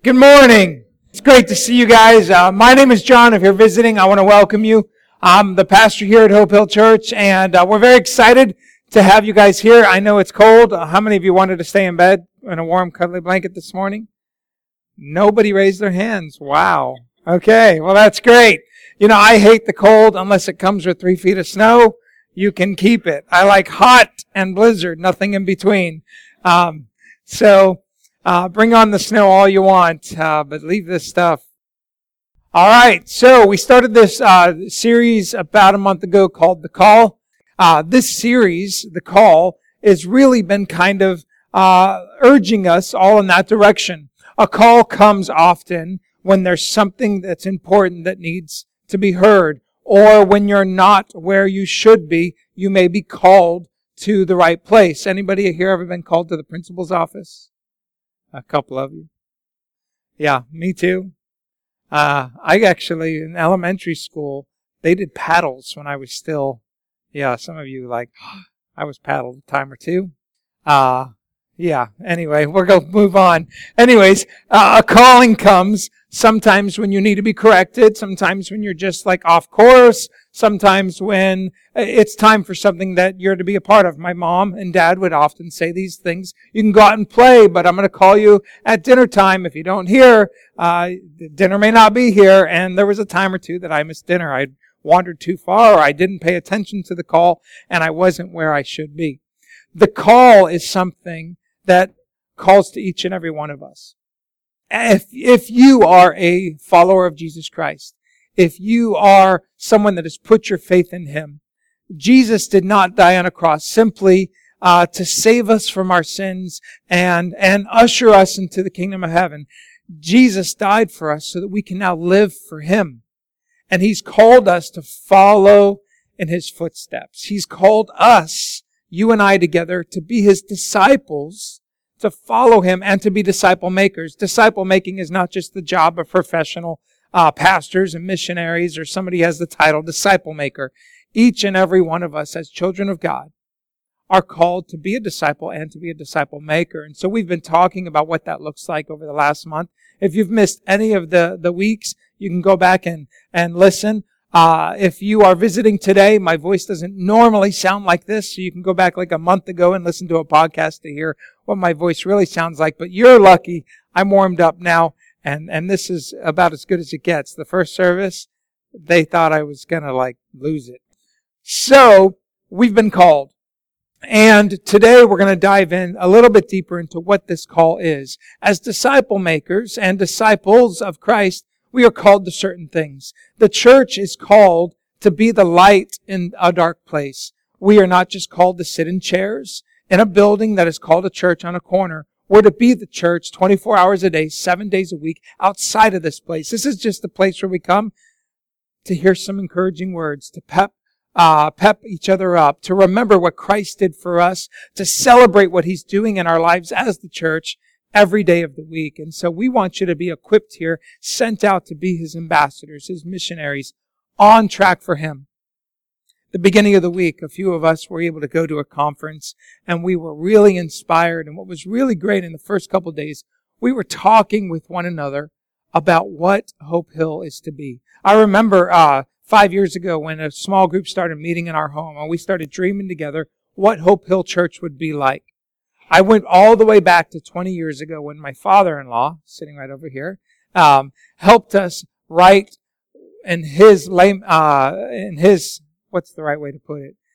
Good morning. It's great to see you guys. My name is John. If you're visiting, I want to welcome you. I'm the pastor here at Hope Hill Church, and we're very excited to have you guys here. I know it's cold. How many of you wanted to stay in bed in a warm, cuddly blanket this morning? Nobody raised their hands. Wow. Okay, well, that's great. You know, I hate the cold unless it comes with 3 feet of snow. You can keep it. I like hot and blizzard, nothing in between. Bring on the snow all you want, but leave this stuff. All right, so we started this series about a month ago called The Call. This series, The Call, has really been kind of urging us all in that direction. A call comes often when there's something that's important that needs to be heard, or when you're not where you should be, you may be called to the right place. Anybody here ever been called to the principal's office? A couple of you. Yeah, me too. I actually, in elementary school, they did paddles when I was still, some of you I was paddled a time or two. Anyway, we're going to move on. Anyways, a calling comes sometimes when you need to be corrected, sometimes when you're just off course, sometimes when it's time for something that you're to be a part of. My mom and dad would often say these things. You can go out and play, but I'm going to call you at dinner time. If you don't hear, dinner may not be here. And there was a time or two that I missed dinner. I wandered too far, or I didn't pay attention to the call, and I wasn't where I should be. The call is something that calls to each and every one of us. If you are a follower of Jesus Christ, if you are someone that has put your faith in Him, Jesus did not die on a cross simply to save us from our sins and usher us into the kingdom of heaven. Jesus died for us so that we can now live for Him. And He's called us to follow in His footsteps. He's called us, you and I together, to be His disciples, to follow Him and to be disciple makers. Disciple making is not just the job of professional pastors and missionaries, or somebody has the title disciple maker. Each and every one of us as children of God are called to be a disciple and to be a disciple maker. And so we've been talking about what that looks like over the last month. If you've missed any of the weeks, you can go back and listen. If you are visiting today, my voice doesn't normally sound like this, so you can go back a month ago and listen to a podcast to hear what my voice really sounds like. But you're lucky. I'm warmed up now, and this is about as good as it gets. The first service, they thought I was going to lose it. So, we've been called. And today we're going to dive in a little bit deeper into what this call is. As disciple makers and disciples of Christ, we are called to certain things. The church is called to be the light in a dark place. We are not just called to sit in chairs in a building that is called a church on a corner. We're to be the church 24 hours a day, 7 days a week outside of this place. This is just the place where we come to hear some encouraging words, to pep each other up, to remember what Christ did for us, to celebrate what He's doing in our lives as the church every day of the week. And so we want you to be equipped here, sent out to be His ambassadors, His missionaries, on track for Him. The beginning of the week, a few of us were able to go to a conference, and we were really inspired. And what was really great in the first couple of days, we were talking with one another about what Hope Hill is to be. I remember 5 years ago when a small group started meeting in our home, and we started dreaming together what Hope Hill Church would be like. I went all the way back to 20 years ago when my father-in-law, sitting right over here, helped us write in his, what's the right way to put it?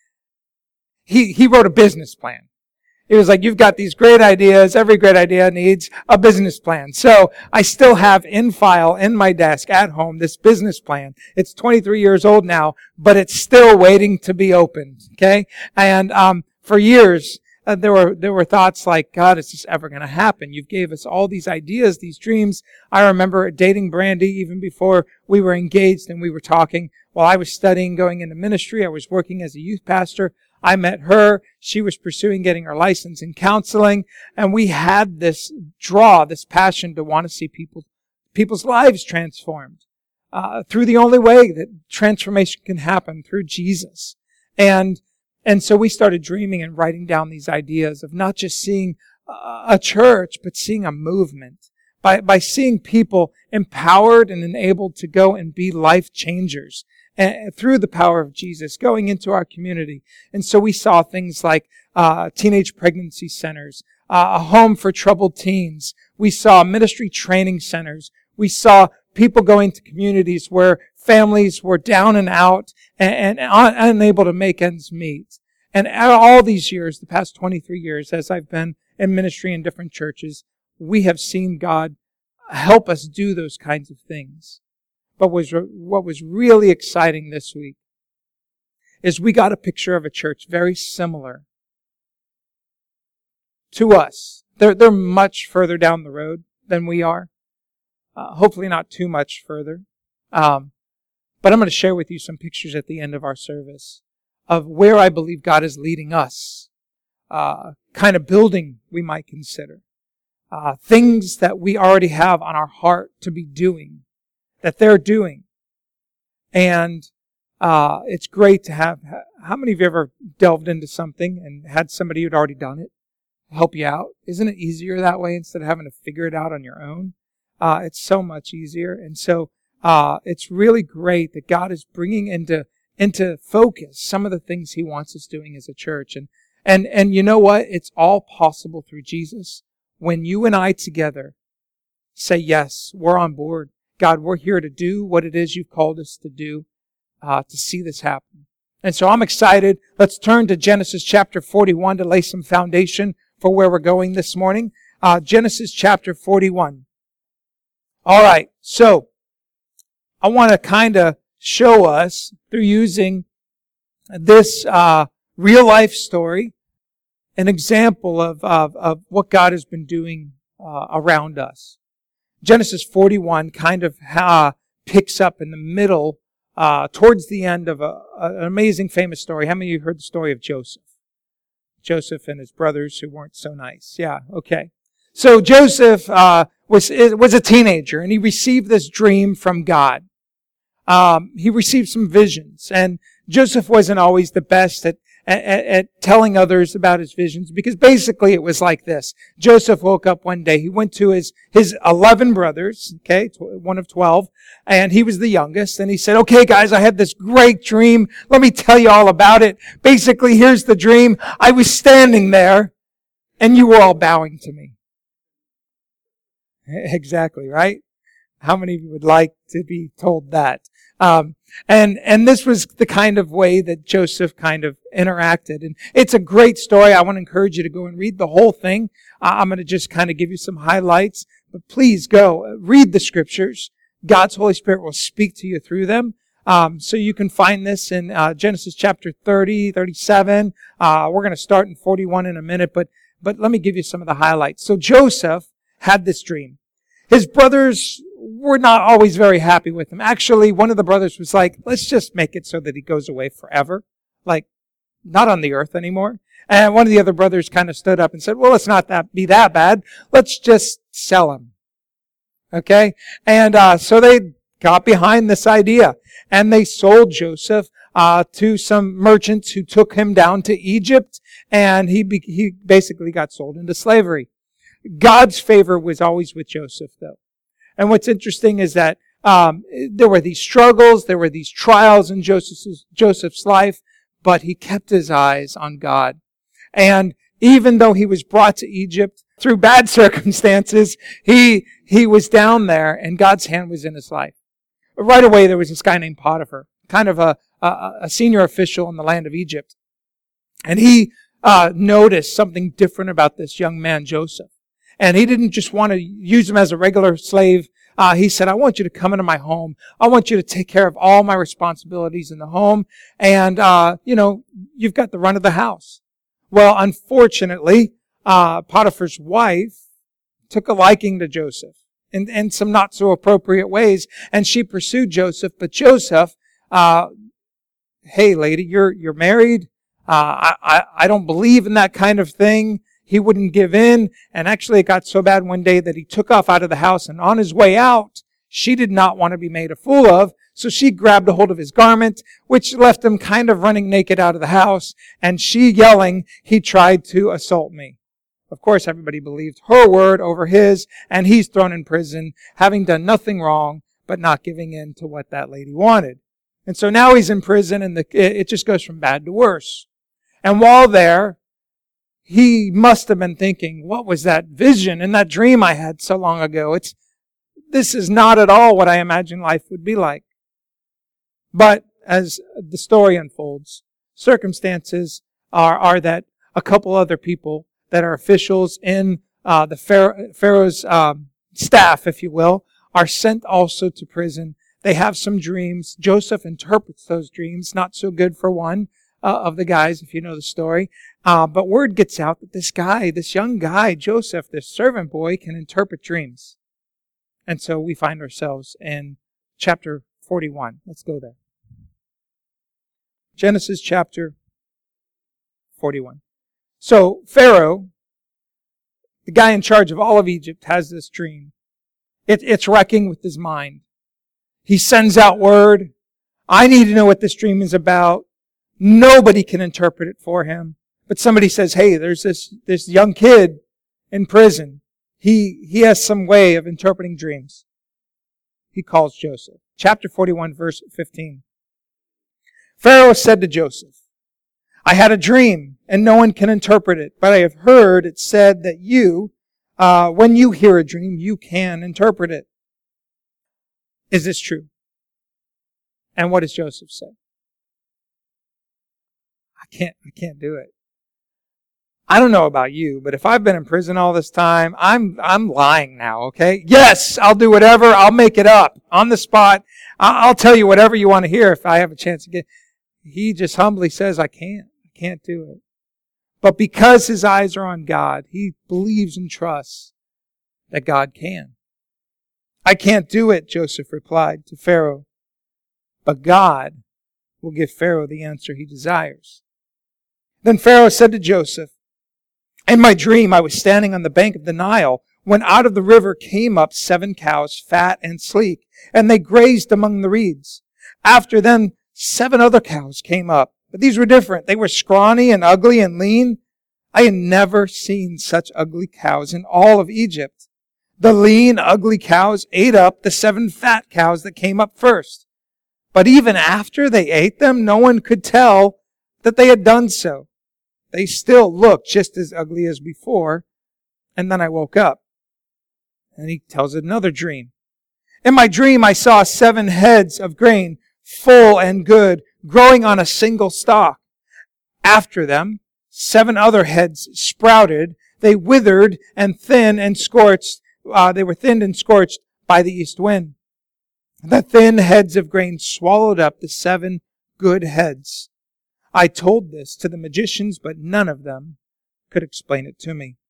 He wrote a business plan. It was you've got these great ideas. Every great idea needs a business plan. So I still have in file in my desk at home this business plan. It's 23 years old now, but it's still waiting to be opened. Okay. And, for years, there were thoughts God, is this ever going to happen? You gave us all these ideas, these dreams. I remember dating Brandy even before we were engaged, and we were talking while I was studying going into ministry. I was working as a youth pastor. I met her. She was pursuing getting her license in counseling, and we had this this passion to want to see people's lives transformed through the only way that transformation can happen, through Jesus. And so we started dreaming and writing down these ideas of not just seeing a church, but seeing a movement. by seeing people empowered and enabled to go and be life changers through the power of Jesus going into our community. And so we saw things like teenage pregnancy centers, a home for troubled teens. We saw ministry training centers. We saw people going to communities where families were down and out and unable to make ends meet. And all these years, the past 23 years, as I've been in ministry in different churches, we have seen God help us do those kinds of things. But what was really exciting this week is we got a picture of a church very similar to us. They're much further down the road than we are. Hopefully not too much further. But I'm going to share with you some pictures at the end of our service of where I believe God is leading us. Kind of building we might consider. Things that we already have on our heart to be doing, that they're doing. And it's great to have. How many of you ever delved into something and had somebody who'd already done it help you out? Isn't it easier that way instead of having to figure it out on your own? It's so much easier. And so it's really great that God is bringing into focus some of the things He wants us doing as a church. And you know what? It's all possible through Jesus. When you and I together say, yes, we're on board. God, we're here to do what it is You've called us to do, to see this happen. And so I'm excited. Let's turn to Genesis chapter 41 to lay some foundation for where we're going this morning. Genesis chapter 41. All right, so I want to kind of show us through using this real life story an example of what God has been doing around us. Genesis 41 kind of picks up in the middle, towards the end of an amazing famous story. How many of you heard the story of Joseph? Joseph and his brothers who weren't so nice. Yeah, okay. So Joseph was a teenager, and he received this dream from God. He received some visions, and Joseph wasn't always the best at telling others about his visions, because basically it was like this. Joseph woke up one day. He went to his 11 brothers, okay, one of 12, and he was the youngest, and he said, okay, guys, I had this great dream. Let me tell you all about it. Basically, here's the dream. I was standing there, and you were all bowing to me. Exactly, right? How many of you would like to be told that? And this was the kind of way that Joseph kind of interacted. And it's a great story. I want to encourage you to go and read the whole thing. I'm going to just kind of give you some highlights. But please go read the scriptures. God's Holy Spirit will speak to you through them. So you can find this in Genesis chapter 30, 37. We're going to start in 41 in a minute. But let me give you some of the highlights. So Joseph had this dream. His brothers were not always very happy with him. Actually, one of the brothers was like, let's just make it so that he goes away forever. Like, not on the earth anymore. And one of the other brothers kind of stood up and said, well, let's not be that bad. Let's just sell him. Okay? And so they got behind this idea. And they sold Joseph to some merchants who took him down to Egypt. And he basically got sold into slavery. God's favor was always with Joseph, though. And what's interesting is that there were these struggles, there were these trials in Joseph's life, but he kept his eyes on God. And even though he was brought to Egypt through bad circumstances, he was down there, and God's hand was in his life. But right away, there was this guy named Potiphar, kind of a senior official in the land of Egypt. And he noticed something different about this young man, Joseph. And he didn't just want to use him as a regular slave. He said, I want you to come into my home. I want you to take care of all my responsibilities in the home. And, you've got the run of the house. Well, unfortunately, Potiphar's wife took a liking to Joseph in some not so appropriate ways. And she pursued Joseph. But Joseph, hey lady, you're married. I don't believe in that kind of thing. He wouldn't give in, and actually it got so bad one day that he took off out of the house, and on his way out, she did not want to be made a fool of, so she grabbed a hold of his garment, which left him kind of running naked out of the house, and she yelling, he tried to assault me. Of course, everybody believed her word over his, and he's thrown in prison, having done nothing wrong, but not giving in to what that lady wanted. And so now he's in prison, and it just goes from bad to worse. And while there, he must have been thinking, what was that vision and that dream I had so long ago? This is not at all what I imagined life would be like. But as the story unfolds, circumstances are that a couple other people that are officials in the Pharaoh's staff, if you will, are sent also to prison. They have some dreams. Joseph interprets those dreams. Not so good for one of the guys, if you know the story. But word gets out that this young guy, Joseph, this servant boy, can interpret dreams. And so we find ourselves in chapter 41. Let's go there. Genesis chapter 41. So Pharaoh, the guy in charge of all of Egypt, has this dream. It's wrecking with his mind. He sends out word. I need to know what this dream is about. Nobody can interpret it for him. But somebody says, hey, there's this young kid in prison. He has some way of interpreting dreams. He calls Joseph. Chapter 41, verse 15. Pharaoh said to Joseph, I had a dream, and no one can interpret it, but I have heard it said that you, when you hear a dream, you can interpret it. Is this true? And what does Joseph say? I can't do it. I don't know about you, but if I've been in prison all this time, I'm lying now, okay? Yes, I'll do whatever. I'll make it up on the spot. I'll tell you whatever you want to hear if I have a chance to get. He just humbly says, I can't do it. But because his eyes are on God, he believes and trusts that God can. I can't do it, Joseph replied to Pharaoh. But God will give Pharaoh the answer he desires. Then Pharaoh said to Joseph, in my dream I was standing on the bank of the Nile when out of the river came up 7 cows, fat and sleek, and they grazed among the reeds. After them 7 other cows came up, but these were different. They were scrawny and ugly and lean. I had never seen such ugly cows in all of Egypt. The lean, ugly cows ate up the 7 fat cows that came up first. But even after they ate them, no one could tell that they had done so. They still looked just as ugly as before. And then I woke up. And he tells another dream. In my dream, I saw 7 heads of grain, full and good, growing on a single stalk. After them, 7 other heads sprouted. They withered and thin and scorched. They were thinned and scorched by the east wind. The thin heads of grain swallowed up the 7 good heads. I told this to the magicians, but none of them could explain it to me.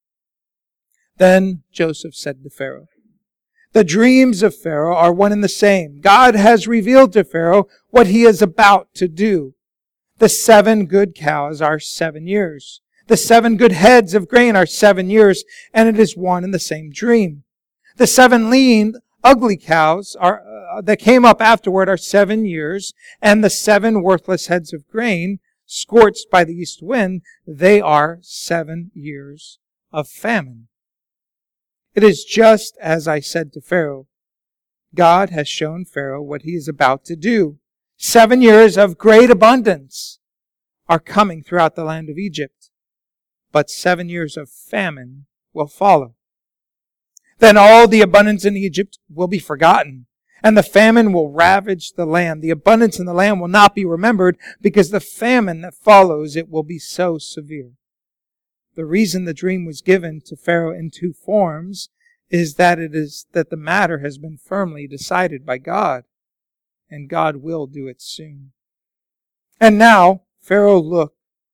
Then Joseph said to Pharaoh, the dreams of Pharaoh are one and the same. God has revealed to Pharaoh what he is about to do. The 7 good cows are 7 years. The 7 good heads of grain are 7 years, and it is one and the same dream. The 7 lean, ugly cows that came up afterward are 7 years, and the 7 worthless heads of grain, scorched by the east wind, they are 7 years of famine. It is just as I said to Pharaoh. God has shown Pharaoh what he is about to do. 7 years of great abundance are coming throughout the land of Egypt, but 7 years of famine will follow. Then all the abundance in Egypt will be forgotten, and the famine will ravage the land. The abundance in the land will not be remembered, because the famine that follows it will be so severe. The reason the dream was given to Pharaoh in 2 forms is that the matter has been firmly decided by God, and God will do it soon. And now Pharaoh looked,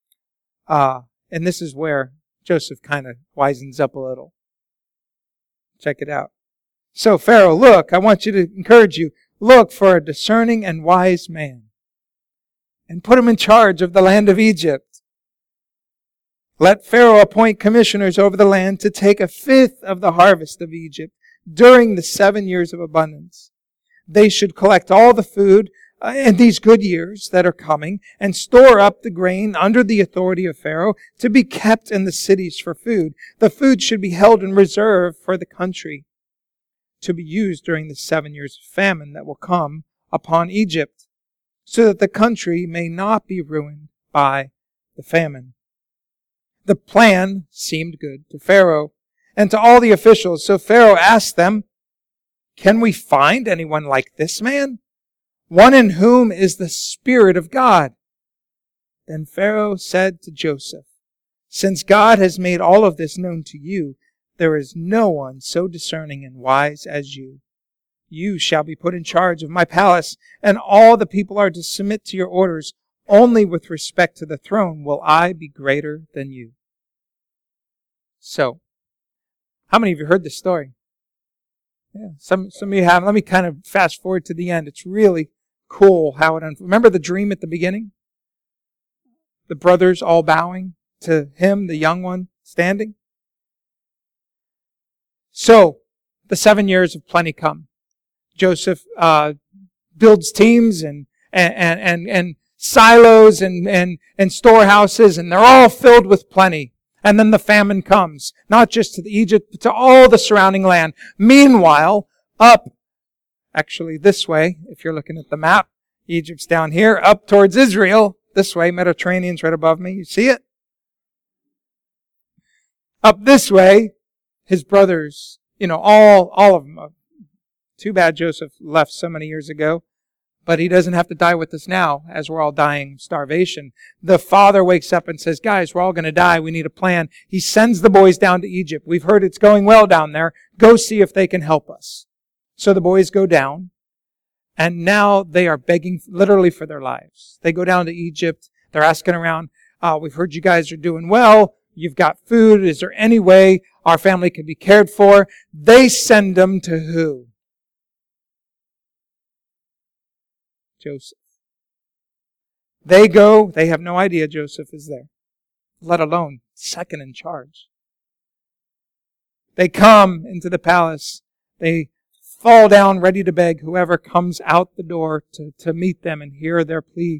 and this is where Joseph kind of wisens up a little. Check it out. So Pharaoh, look, I want you to encourage you, look for a discerning and wise man and put him in charge of the land of Egypt. Let Pharaoh appoint commissioners over the land to take 1/5 of the harvest of Egypt during the 7 years of abundance. They should collect all the food in these good years that are coming, and store up the grain under the authority of Pharaoh to be kept in the cities for food. The food should be held in reserve for the country to be used during the 7 years of famine that will come upon Egypt, so that the country may not be ruined by the famine. The plan seemed good to Pharaoh and to all the officials, so Pharaoh asked them, "Can we find anyone like this man? One in whom is the Spirit of God?" Then Pharaoh said to Joseph, "Since God has made all of this known to you, there is no one so discerning and wise as you. You shall be put in charge of my palace, and all the people are to submit to your orders. Only with respect to the throne will I be greater than you." So, how many of you heard this story? Yeah, some of you have. Let me kind of fast forward to the end. It's really cool how it unfolds. Remember the dream at the beginning? The brothers all bowing to him, the young one standing? So, the 7 years of plenty come. Joseph builds teams and silos and storehouses, and they're all filled with plenty. And then the famine comes, not just to Egypt, but to all the surrounding land. Meanwhile, actually this way, if you're looking at the map, Egypt's down here, up towards Israel, this way, Mediterranean's right above me, you see it? Up this way, his brothers, all of them. Too bad Joseph left so many years ago. But he doesn't have to die with us now, as we're all dying of starvation. The father wakes up and says, "Guys, we're all going to die. We need a plan." He sends the boys down to Egypt. "We've heard it's going well down there. Go see if they can help us." So the boys go down, and now they are begging literally for their lives. They go down to Egypt. They're asking around, "We've heard you guys are doing well. You've got food. Is there any way our family can be cared for?" They send them to who? Joseph. They go, they have no idea Joseph is there, let alone second in charge. They come into the palace. They fall down ready to beg whoever comes out the door to meet them and hear their plea.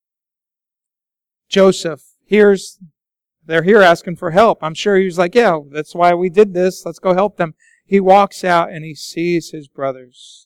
Joseph they're here asking for help. I'm sure he was like, "Yeah, that's why we did this. Let's go help them." He walks out and he sees his brothers.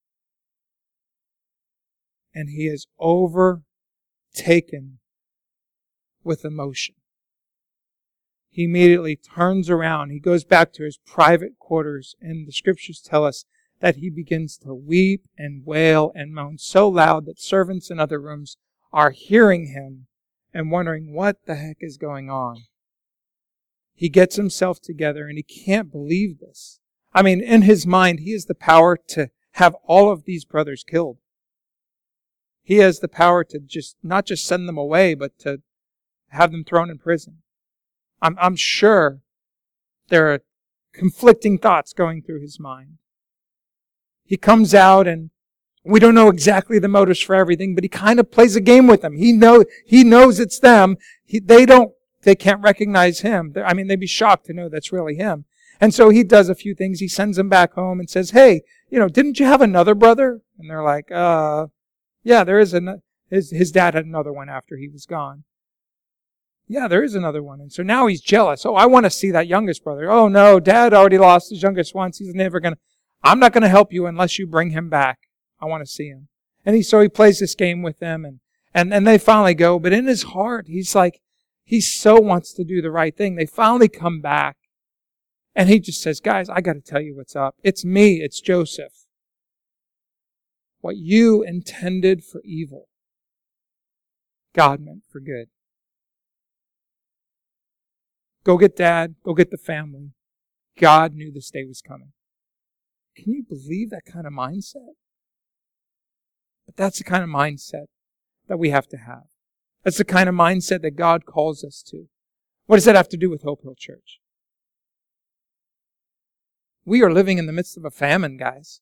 And he is overtaken with emotion. He immediately turns around. He goes back to his private quarters, and the scriptures tell us that he begins to weep and wail and moan so loud that servants in other rooms are hearing him and wondering what the heck is going on. He gets himself together and he can't believe this. I mean, in his mind, he has the power to have all of these brothers killed. He has the power to not just send them away, but to have them thrown in prison. I'm sure there are conflicting thoughts going through his mind. He comes out, and we don't know exactly the motives for everything, but he kind of plays a game with them. He knows it's them. They can't recognize him. They'd be shocked to know that's really him. And so he does a few things. He sends them back home and says, "Hey, didn't you have another brother?" And they're like, "Yeah, there is his dad had another one after he was gone." "Yeah, there is another one." And so now he's jealous. "Oh, I want to see that youngest brother." "Oh no, Dad already lost his youngest once. I'm not going to help you unless you bring him back. I want to see him." And so he plays this game with them, and they finally go. But in his heart, he's like, he so wants to do the right thing. They finally come back. And he just says, "Guys, I got to tell you what's up. It's me. It's Joseph. What you intended for evil, God meant for good. Go get Dad. Go get the family. God knew this day was coming." Can you believe that kind of mindset? But that's the kind of mindset that we have to have. That's the kind of mindset that God calls us to. What does that have to do with Hope Hill Church? We are living in the midst of a famine, guys.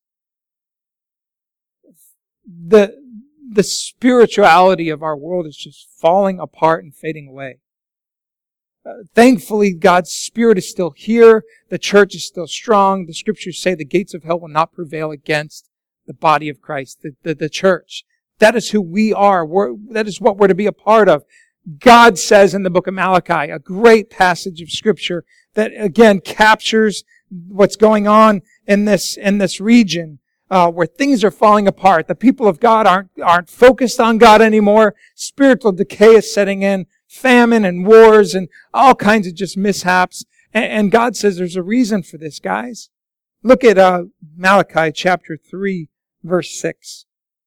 The spirituality of our world is just falling apart and fading away. Thankfully, God's Spirit is still here. The church is still strong. The scriptures say the gates of hell will not prevail against the body of Christ, the church. That is who we are. That is what we're to be a part of. God says in the book of Malachi, a great passage of Scripture that again captures what's going on in this region where things are falling apart. The people of God aren't focused on God anymore. Spiritual decay is setting in, famine and wars and all kinds of just mishaps. And God says there's a reason for this, guys. Look at Malachi chapter 3, verse 6.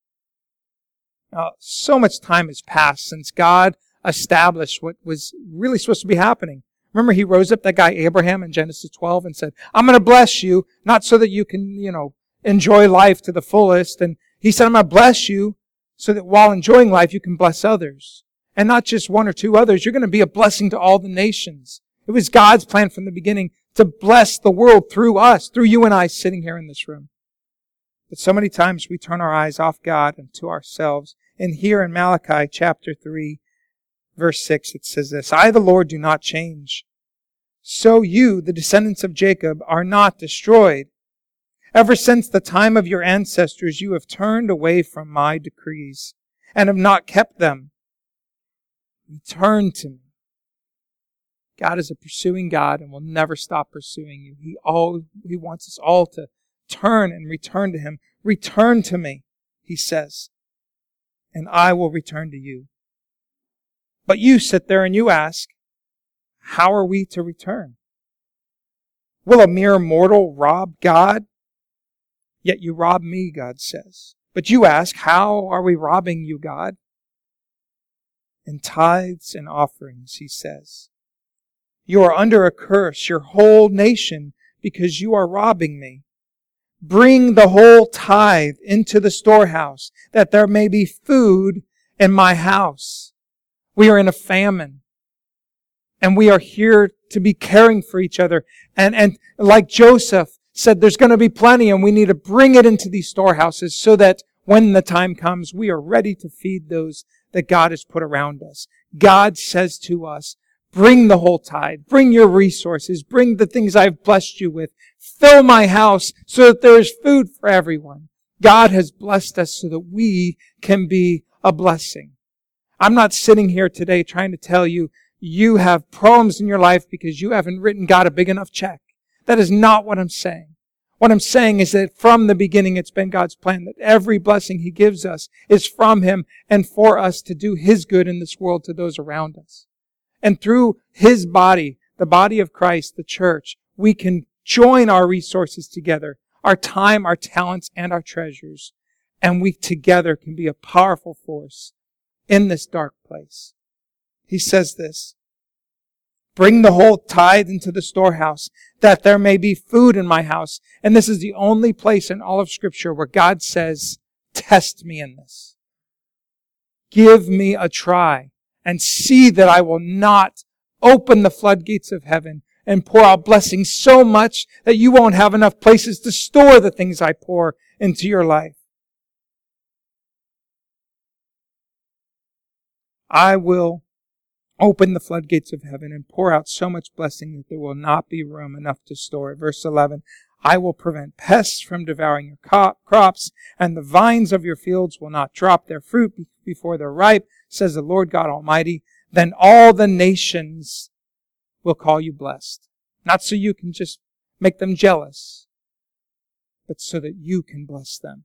So much time has passed since God established what was really supposed to be happening. Remember, He rose up that guy Abraham in Genesis 12 and said, I'm going to bless you, not so that you can, enjoy life to the fullest. And He said, I'm going to bless you so that while enjoying life, you can bless others. And not just one or two others. You're going to be a blessing to all the nations. It was God's plan from the beginning to bless the world through us, through you and I sitting here in this room. But so many times we turn our eyes off God and to ourselves. And here in Malachi chapter 3, verse 6, it says this, I, the Lord, do not change. So you, the descendants of Jacob, are not destroyed. Ever since the time of your ancestors, you have turned away from my decrees and have not kept them. Return to me. God is a pursuing God and will never stop pursuing you. He wants us all to turn and return to Him. Return to me, He says, and I will return to you. But you sit there and you ask, how are we to return? Will a mere mortal rob God? Yet you rob me, God says. But you ask, how are we robbing you, God? In tithes and offerings, He says. You are under a curse, your whole nation, because you are robbing me. Bring the whole tithe into the storehouse, that there may be food in my house. We are in a famine. And we are here to be caring for each other. And like Joseph said, there's going to be plenty and we need to bring it into these storehouses so that when the time comes, we are ready to feed those that God has put around us. God says to us, bring the whole tithe, bring your resources, bring the things I've blessed you with. Fill my house so that there is food for everyone. God has blessed us so that we can be a blessing. I'm not sitting here today trying to tell you you have problems in your life because you haven't written God a big enough check. That is not what I'm saying. What I'm saying is that from the beginning it's been God's plan that every blessing He gives us is from Him and for us to do His good in this world to those around us. And through His body, the body of Christ, the church, we can join our resources together, our time, our talents, and our treasures, and we together can be a powerful force in this dark place. He says this, bring the whole tithe into the storehouse, that there may be food in my house. And this is the only place in all of Scripture where God says, test me in this. Give me a try and see that I will not open the floodgates of heaven and pour out blessings so much that you won't have enough places to store the things I pour into your life. I will open the floodgates of heaven and pour out so much blessing that there will not be room enough to store it. Verse 11, I will prevent pests from devouring your crops, and the vines of your fields will not drop their fruit before they're ripe, says the Lord God Almighty. Then all the nations will call you blessed. Not so you can just make them jealous, but so that you can bless them.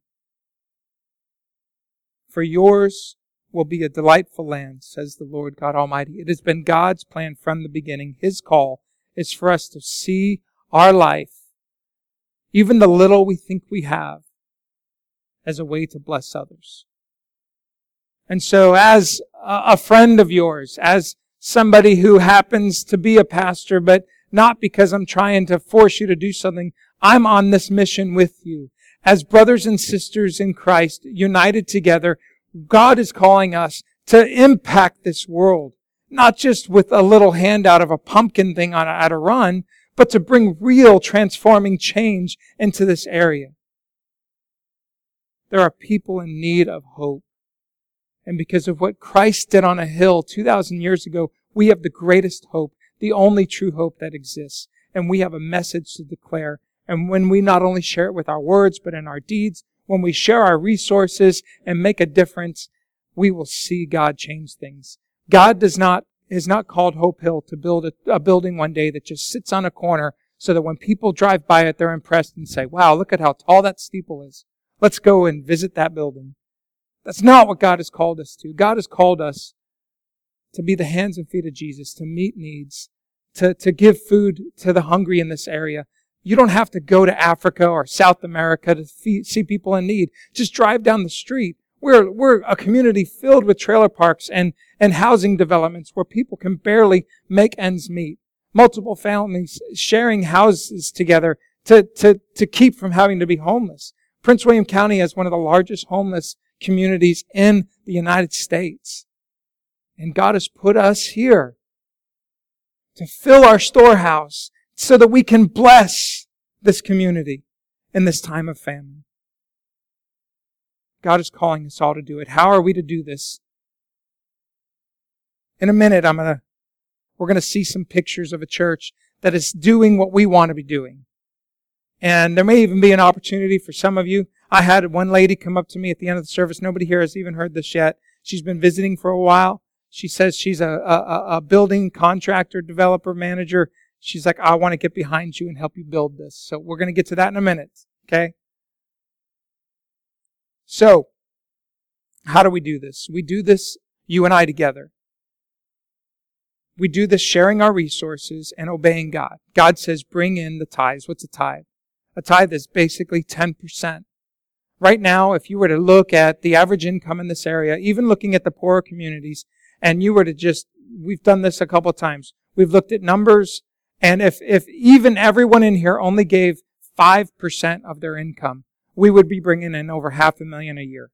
For yours will be a delightful land, says the Lord God Almighty. It has been God's plan from the beginning. His call is for us to see our life, even the little we think we have, as a way to bless others. And so as a friend of yours, as somebody who happens to be a pastor, but not because I'm trying to force you to do something, I'm on this mission with you. As brothers and sisters in Christ, united together, God is calling us to impact this world, not just with a little handout of a pumpkin thing at a run, but to bring real transforming change into this area. There are people in need of hope. And because of what Christ did on a hill 2,000 years ago, we have the greatest hope, the only true hope that exists. And we have a message to declare. And when we not only share it with our words, but in our deeds, when we share our resources and make a difference, we will see God change things. God is not called Hope Hill to build a building one day that just sits on a corner so that when people drive by it, they're impressed and say, wow, look at how tall that steeple is. Let's go and visit that building. That's not what God has called us to. God has called us to be the hands and feet of Jesus, to meet needs, to give food to the hungry in this area. You don't have to go to Africa or South America to see people in need. Just drive down the street. We're a community filled with trailer parks and housing developments where people can barely make ends meet. Multiple families sharing houses together to keep from having to be homeless. Prince William County has one of the largest homeless communities in the United States. And God has put us here to fill our storehouse so that we can bless this community in this time of famine. God is calling us all to do it. How are we to do this? In a minute, we're going to see some pictures of a church that is doing what we want to be doing. And there may even be an opportunity for some of you. I had one lady come up to me at the end of the service. Nobody here has even heard this yet. She's been visiting for a while. She says she's a building contractor, developer, manager. She's like, I want to get behind you and help you build this. So we're going to get to that in a minute. Okay? So, how do we do this? We do this, you and I together. We do this sharing our resources and obeying God. God says, bring in the tithes. What's a tithe? A tithe is basically 10%. Right now, if you were to look at the average income in this area, even looking at the poorer communities, and you were to we've done this a couple of times. We've looked at numbers, and if even everyone in here only gave 5% of their income, we would be bringing in over $500,000 a year.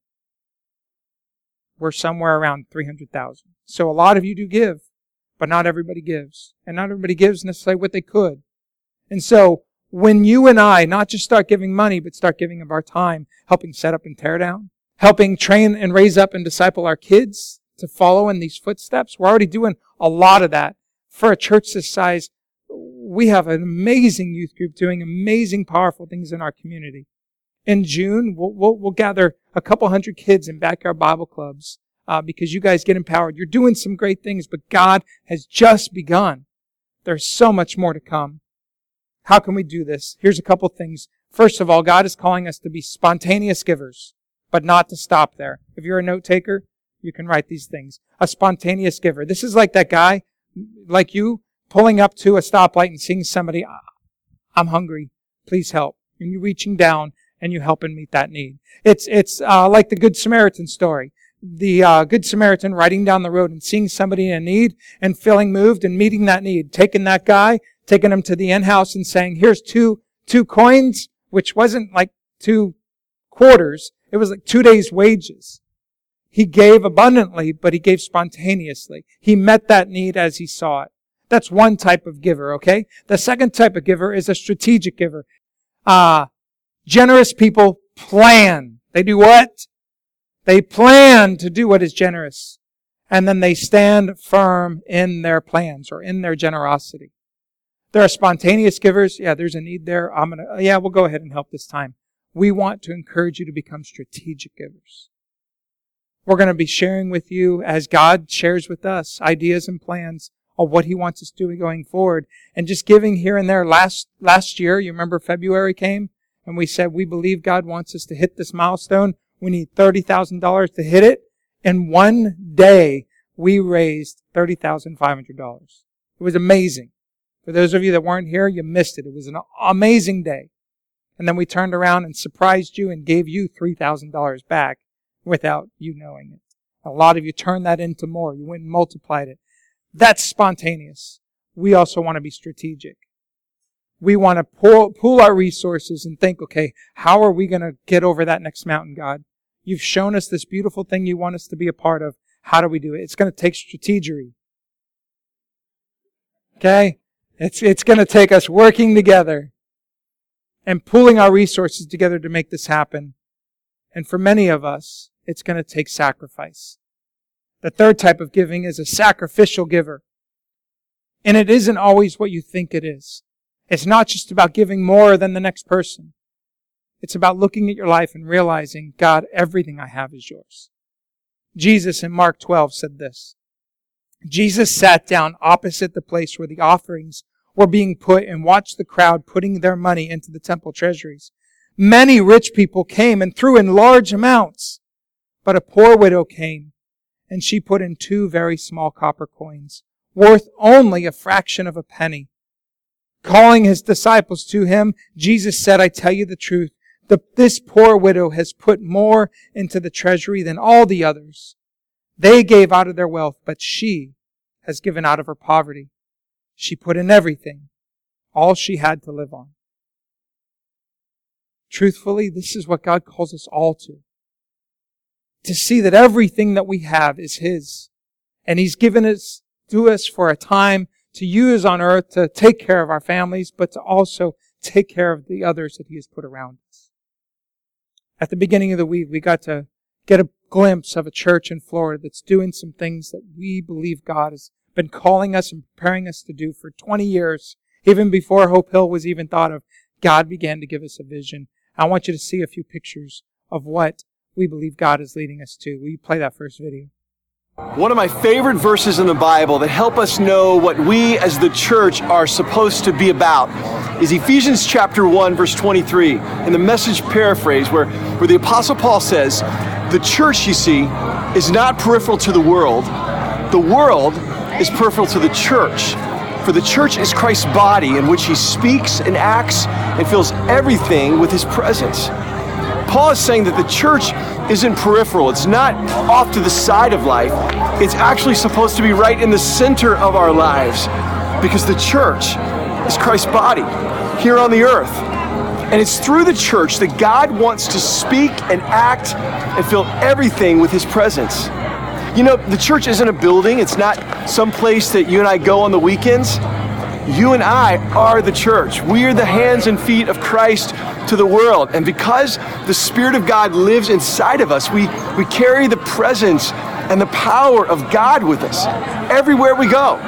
We're somewhere around 300,000. So a lot of you do give, but not everybody gives. And not everybody gives necessarily what they could. And so when you and I not just start giving money, but start giving of our time, helping set up and tear down, helping train and raise up and disciple our kids to follow in these footsteps, we're already doing a lot of that. For a church this size, we have an amazing youth group doing amazing, powerful things in our community. In June, we'll gather a couple hundred kids in backyard Bible clubs because you guys get empowered. You're doing some great things, but God has just begun. There's so much more to come. How can we do this? Here's a couple things. First of all, God is calling us to be spontaneous givers, but not to stop there. If you're a note taker, you can write these things. A spontaneous giver. This is like that guy, like you, pulling up to a stoplight and seeing somebody, I'm hungry, please help. And you reaching down and you help and meet that need. It's like the Good Samaritan story. The Good Samaritan riding down the road and seeing somebody in need and feeling moved and meeting that need. Taking that guy, taking him to the inn house and saying, here's two coins, which wasn't like 2 quarters. It was like 2 days' wages. He gave abundantly, but he gave spontaneously. He met that need as he saw it. That's one type of giver, okay? The second type of giver is a strategic giver. Generous people plan. They do what? They plan to do what is generous. And then they stand firm in their plans or in their generosity. There are spontaneous givers. Yeah, there's a need there. We'll go ahead and help this time. We want to encourage you to become strategic givers. We're going to be sharing with you, as God shares with us, ideas and plans of what He wants us to do going forward. And just giving here and there. Last year, you remember February came? And we said, we believe God wants us to hit this milestone. We need $30,000 to hit it. In one day, we raised $30,500. It was amazing. For those of you that weren't here, you missed it. It was an amazing day. And then we turned around and surprised you and gave you $3,000 back without you knowing it. A lot of you turned that into more. You went and multiplied it. That's spontaneous. We also want to be strategic. We want to pool our resources and think, okay, how are we going to get over that next mountain, God? You've shown us this beautiful thing you want us to be a part of. How do we do it? It's going to take strategery. Okay? It's going to take us working together and pooling our resources together to make this happen. And for many of us, it's going to take sacrifice. The third type of giving is a sacrificial giver. And it isn't always what you think it is. It's not just about giving more than the next person. It's about looking at your life and realizing, God, everything I have is yours. Jesus in Mark 12 said this. Jesus sat down opposite the place where the offerings were being put and watched the crowd putting their money into the temple treasuries. Many rich people came and threw in large amounts, but a poor widow came, and she put in 2 very small copper coins, worth only a fraction of a penny. Calling his disciples to him, Jesus said, I tell you the truth, this poor widow has put more into the treasury than all the others. They gave out of their wealth, but she has given out of her poverty. She put in everything, all she had to live on. Truthfully, this is what God calls us all to. To see that everything that we have is His. And He's given it to us for a time to use on earth to take care of our families, but to also take care of the others that He has put around us. At the beginning of the week, we got to get a glimpse of a church in Florida that's doing some things that we believe God has been calling us and preparing us to do for 20 years. Even before Hope Hill was even thought of, God began to give us a vision. I want you to see a few pictures of what we believe God is leading us to. Will you play that first video? One of my favorite verses in the Bible that help us know what we as the church are supposed to be about is Ephesians chapter 1, verse 23, in the Message paraphrase, where the Apostle Paul says, the church, you see, is not peripheral to the world. The world is peripheral to the church. For the church is Christ's body in which He speaks and acts and fills everything with His presence. Paul is saying that the church isn't peripheral. It's not off to the side of life. It's actually supposed to be right in the center of our lives, because the church is Christ's body here on the earth. And it's through the church that God wants to speak and act and fill everything with His presence. You know, the church isn't a building. It's not some place that you and I go on the weekends. You and I are the church. We are the hands and feet of Christ to the world. And because the Spirit of God lives inside of us, we carry the presence and the power of God with us everywhere we go.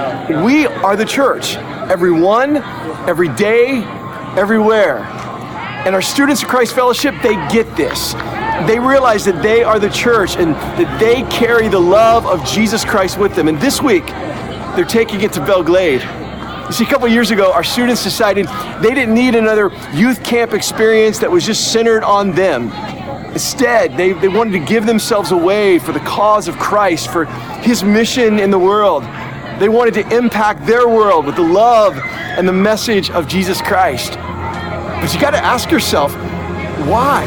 We are the church. Everyone, every day, everywhere. And our students of Christ Fellowship, they get this. They realize that they are the church and that they carry the love of Jesus Christ with them. And this week, they're taking it to Belle Glade. You see, a couple of years ago, our students decided they didn't need another youth camp experience that was just centered on them. Instead, they wanted to give themselves away for the cause of Christ, for His mission in the world. They wanted to impact their world with the love and the message of Jesus Christ. But you got to ask yourself, why?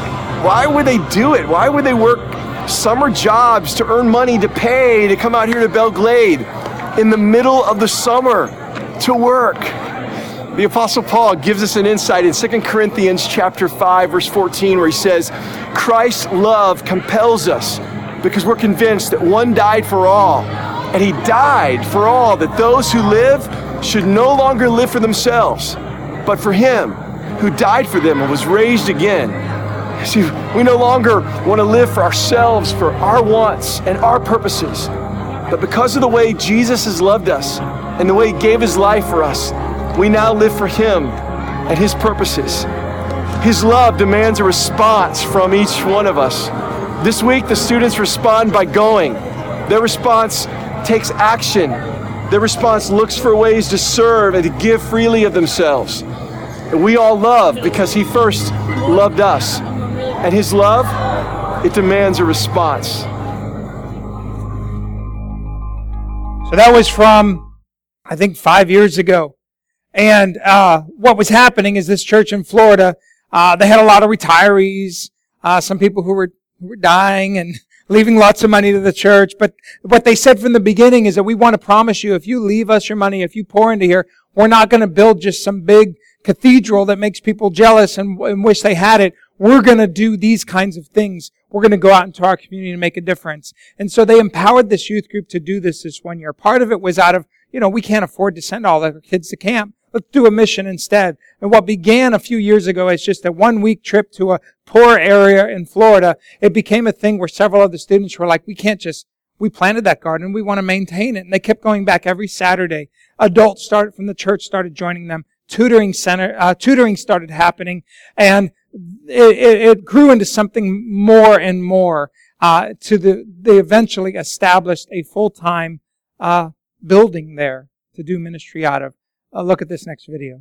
Why would they do it? Why would they work summer jobs to earn money to pay to come out here to Belle Glade in the middle of the summer to work? The Apostle Paul gives us an insight in 2 Corinthians chapter 5, verse 14, where he says, Christ's love compels us because we're convinced that one died for all, and He died for all, that those who live should no longer live for themselves, but for Him who died for them and was raised again. See, we no longer want to live for ourselves, for our wants and our purposes, but because of the way Jesus has loved us and the way He gave His life for us, we now live for Him and His purposes. His love demands a response from each one of us. This week, the students respond by going. Their response takes action. Their response looks for ways to serve and to give freely of themselves. And we all love because He first loved us. And His love, it demands a response. So that was from, I think, 5 years ago. And what was happening is this church in Florida, they had a lot of retirees, some people who were dying and leaving lots of money to the church. But what they said from the beginning is that we want to promise you, if you leave us your money, if you pour into here, we're not going to build just some big cathedral that makes people jealous and wish they had it. We're going to do these kinds of things. We're going to go out into our community and make a difference. And so they empowered this youth group to do this 1 year. Part of it was out of, we can't afford to send all our kids to camp. Let's do a mission instead. And what began a few years ago as just a 1 week trip to a poor area in Florida, it became a thing where several of the students were like, we planted that garden, we want to maintain it. And they kept going back every Saturday. Adults from the church started joining them. Tutoring started happening. And it grew into something more and more. They eventually established a full-time building there to do ministry out of. Look at this next video.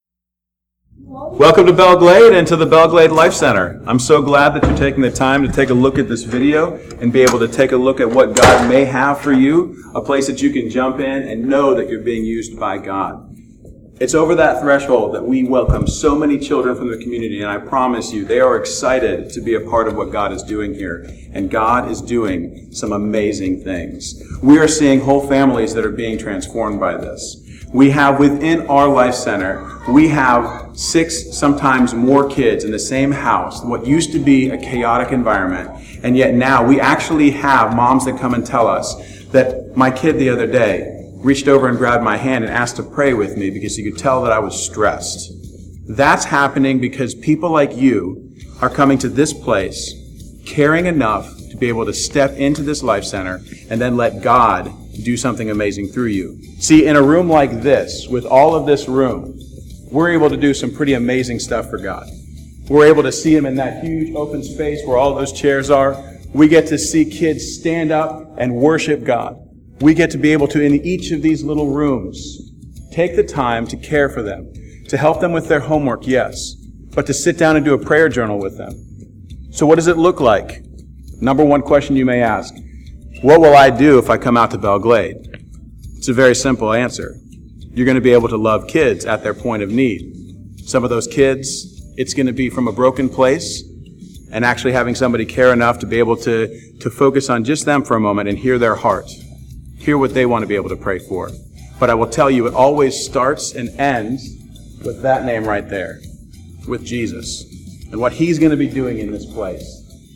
Welcome to Belle Glade and to the Belle Glade Life Center. I'm so glad that you're taking the time to take a look at this video and be able to take a look at what God may have for you, a place that you can jump in and know that you're being used by God. It's over that threshold that we welcome so many children from the community, and I promise you, they are excited to be a part of what God is doing here. And God is doing some amazing things. We are seeing whole families that are being transformed by this. We have within our Life Center, we have 6, sometimes more kids in the same house, what used to be a chaotic environment. And yet now we actually have moms that come and tell us that my kid the other day reached over and grabbed my hand and asked to pray with me because he could tell that I was stressed. That's happening because people like you are coming to this place, caring enough to be able to step into this Life Center and then let God do something amazing through you. See, in a room like this, with all of this room, we're able to do some pretty amazing stuff for God. We're able to see Him in that huge open space where all those chairs are. We get to see kids stand up and worship God. We get to be able to, in each of these little rooms, take the time to care for them, to help them with their homework, yes, but to sit down and do a prayer journal with them. So what does it look like? Number one question you may ask, what will I do if I come out to Belle Glade? It's a very simple answer. You're going to be able to love kids at their point of need. Some of those kids, it's going to be from a broken place, and actually having somebody care enough to be able to focus on just them for a moment and hear their heart. Hear what they want to be able to pray for. But I will tell you, it always starts and ends with that name right there, with Jesus, and what He's going to be doing in this place.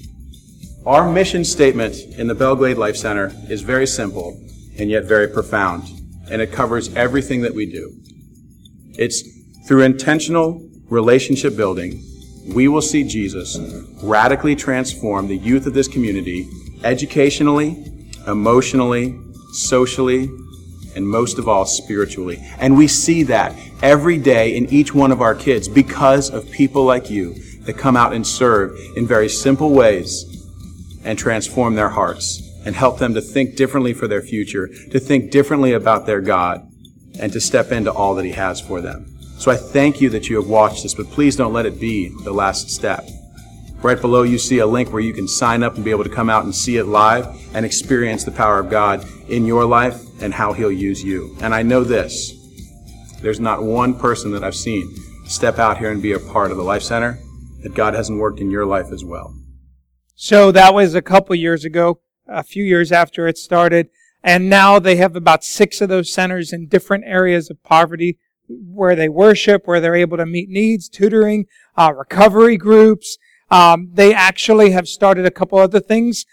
Our mission statement in the Belle Glade Life Center is very simple and yet very profound, and it covers everything that we do. It's through intentional relationship building, we will see Jesus radically transform the youth of this community educationally, emotionally, socially, and most of all, spiritually. And we see that every day in each one of our kids because of people like you that come out and serve in very simple ways and transform their hearts and help them to think differently for their future, to think differently about their God, and to step into all that He has for them. So I thank you that you have watched this, but please don't let it be the last step. Right below you see a link where you can sign up and be able to come out and see it live and experience the power of God in your life and how He'll use you. And I know this, there's not one person that I've seen step out here and be a part of the Life Center that God hasn't worked in your life as well. So that was a couple years ago, a few years after it started. And now they have about 6 of those centers in different areas of poverty where they worship, where they're able to meet needs, tutoring, recovery groups. They actually have started a couple other things.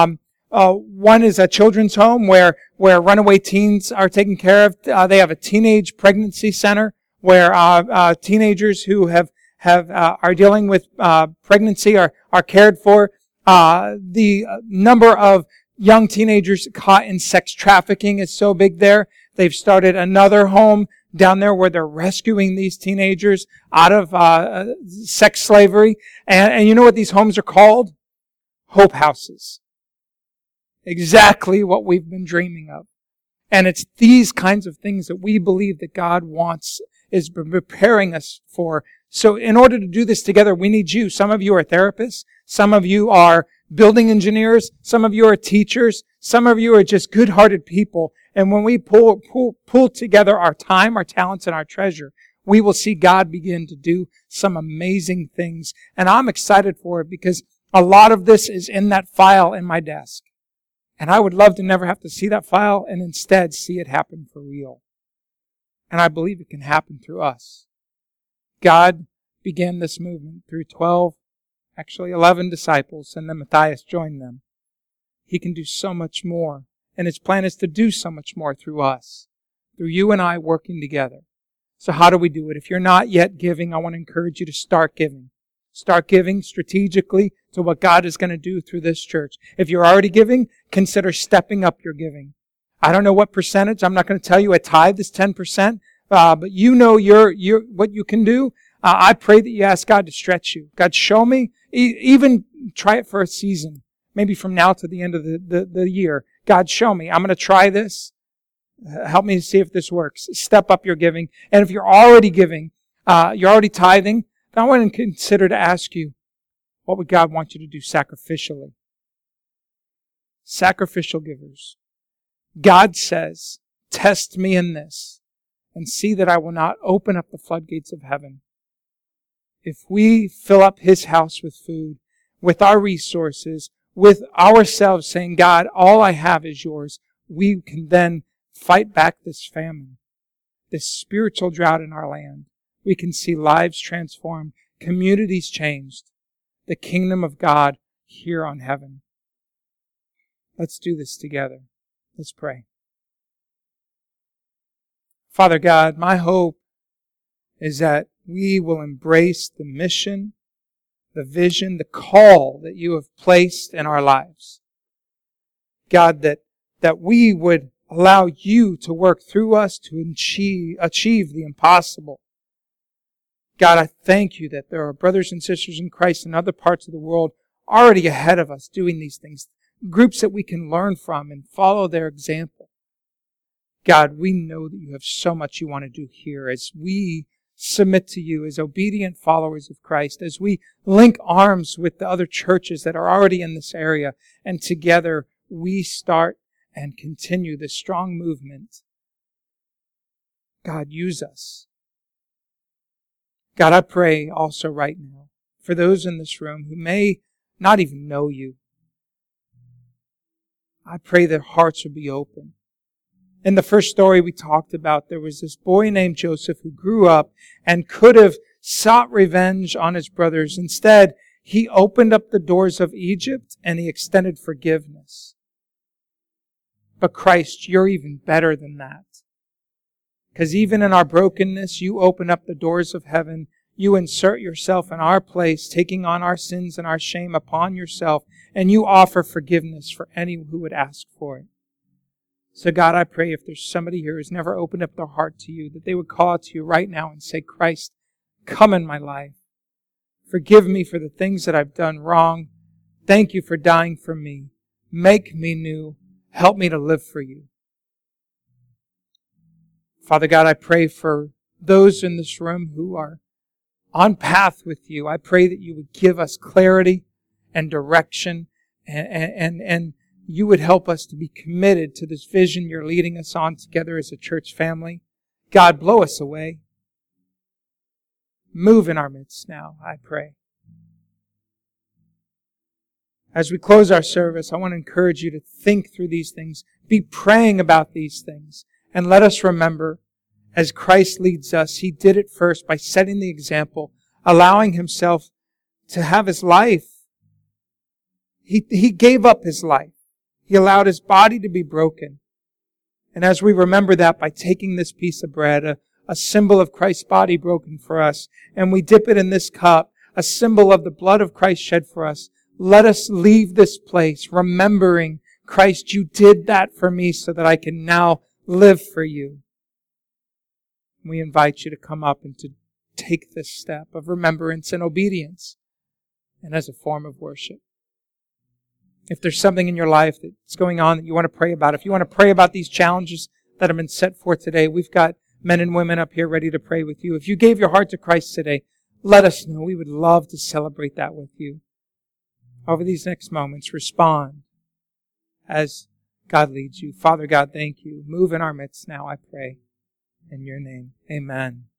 One is a children's home where runaway teens are taken care of. They have a teenage pregnancy center where teenagers who are dealing with pregnancy are cared for. The number of young teenagers caught in sex trafficking is so big there. They've started another home down there where they're rescuing these teenagers out of sex slavery. And you know what these homes are called? Hope houses. Exactly what we've been dreaming of. And it's these kinds of things that we believe that God is preparing us for. So in order to do this together, we need you. Some of you are therapists. Some of you are building engineers. Some of you are teachers. Some of you are just good-hearted people. And when we pull together our time, our talents, and our treasure, we will see God begin to do some amazing things. And I'm excited for it because a lot of this is in that file in my desk. And I would love to never have to see that file and instead see it happen for real. And I believe it can happen through us. God began this movement through 11 disciples, and then Matthias joined them. He can do so much more. And His plan is to do so much more through us, through you and I working together. So how do we do it? If you're not yet giving, I want to encourage you to start giving. Start giving strategically to what God is going to do through this church. If you're already giving, consider stepping up your giving. I don't know what percentage. I'm not going to tell you a tithe is 10%, but you know what you can do. I pray that you ask God to stretch you. God, show me. Even try it for a season. Maybe from now to the end of the year. God, show me. I'm going to try this. Help me to see if this works. Step up your giving. And if you're already giving, you're already tithing, then I want to consider to ask you, what would God want you to do sacrificially? Sacrificial givers. God says, test me in this and see that I will not open up the floodgates of heaven. If we fill up His house with food, with our resources, with ourselves saying, God, all I have is yours, we can then fight back this famine, this spiritual drought in our land. We can see lives transformed, communities changed, the kingdom of God here on heaven. Let's do this together. Let's pray. Father God, my hope is that we will embrace the mission, the vision, the call that you have placed in our lives. God, that we would allow you to work through us to achieve the impossible. God, I thank you that there are brothers and sisters in Christ in other parts of the world already ahead of us doing these things. Groups that we can learn from and follow their example. God, we know that you have so much you want to do here as we submit to you as obedient followers of Christ, as we link arms with the other churches that are already in this area, and together we start and continue this strong movement. God, use us. God, I pray also right now for those in this room who may not even know you. I pray their hearts would be open. In the first story we talked about, there was this boy named Joseph who grew up and could have sought revenge on his brothers. Instead, he opened up the doors of Egypt and he extended forgiveness. But Christ, you're even better than that. Because even in our brokenness, you open up the doors of heaven. You insert yourself in our place, taking on our sins and our shame upon yourself, and you offer forgiveness for any who would ask for it. So God, I pray if there's somebody here who's never opened up their heart to you, that they would call out to you right now and say, Christ, come in my life. Forgive me for the things that I've done wrong. Thank you for dying for me. Make me new. Help me to live for you. Father God, I pray for those in this room who are on path with you. I pray that you would give us clarity and direction and you would help us to be committed to this vision you're leading us on together as a church family. God, blow us away. Move in our midst now, I pray. As we close our service, I want to encourage you to think through these things. Be praying about these things. And let us remember, as Christ leads us, He did it first by setting the example, allowing Himself to have His life. He gave up His life. He allowed His body to be broken. And as we remember that by taking this piece of bread, a symbol of Christ's body broken for us, and we dip it in this cup, a symbol of the blood of Christ shed for us, let us leave this place remembering, Christ, you did that for me so that I can now live for you. We invite you to come up and to take this step of remembrance and obedience and as a form of worship. If there's something in your life that's going on that you want to pray about, if you want to pray about these challenges that have been set forth today, we've got men and women up here ready to pray with you. If you gave your heart to Christ today, let us know. We would love to celebrate that with you. Over these next moments, respond as God leads you. Father God, thank you. Move in our midst now, I pray. In your name, amen.